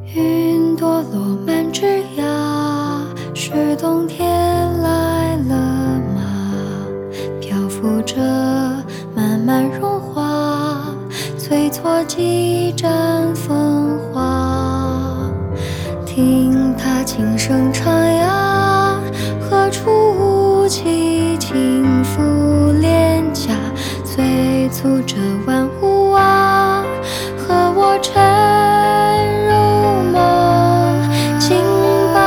云朵落满枝桠，是冬天来了吗？漂浮着慢慢融化，催促几盏风华。听它轻声唱呀，何处无期轻抚脸颊，催促着万物啊，和我沉入梦境吧。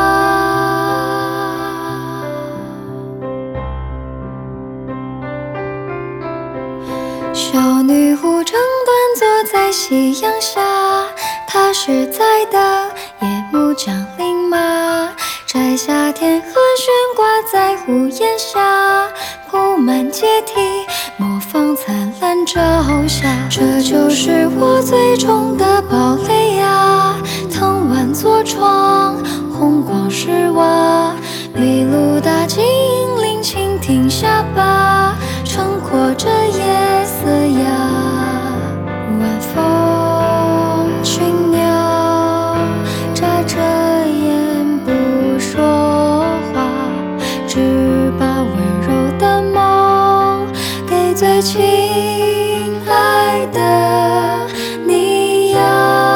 小女巫正端坐在夕阳下，她是在等夜幕降临吗？摘下天河悬挂在屋檐下，铺满阶梯，模仿灿烂朝霞。这就是我最终的堡垒呀，藤蔓做窗，红光是瓦，迷路大精灵请停下吧，撑阔着夜色呀。晚风群鸟眨着眼不说话，只把温柔的梦给最亲爱的你呀。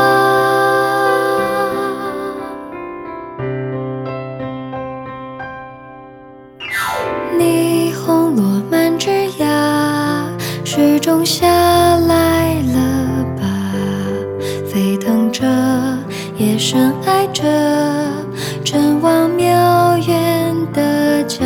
霓虹落满枝桠，时钟下来了吧？飞腾着，夜深爱着，真望渺远的家。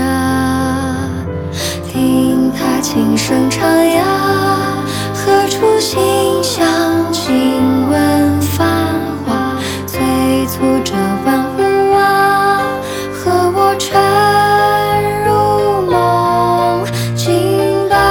听它轻声唱呀，何处馨香亲吻繁华，催促着万物啊，和我沉入梦境吧。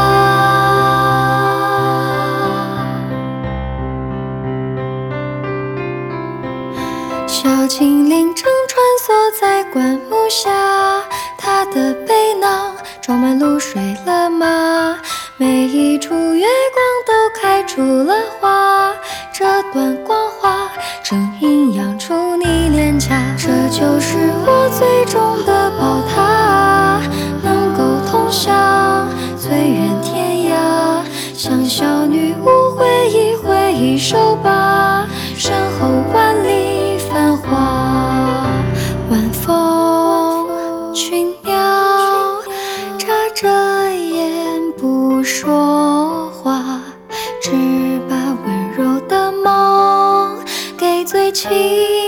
小精灵正穿梭在灌木下，它的背囊装满露水了吗？每一处月光都开出了花，这段光华正阴阳出你脸颊。这就是我最终的宝塔，能够通向最远天涯。向小女巫挥一手吧，身后万里繁华。晚风群鸟眨着眼不说话，只把温柔的梦给最亲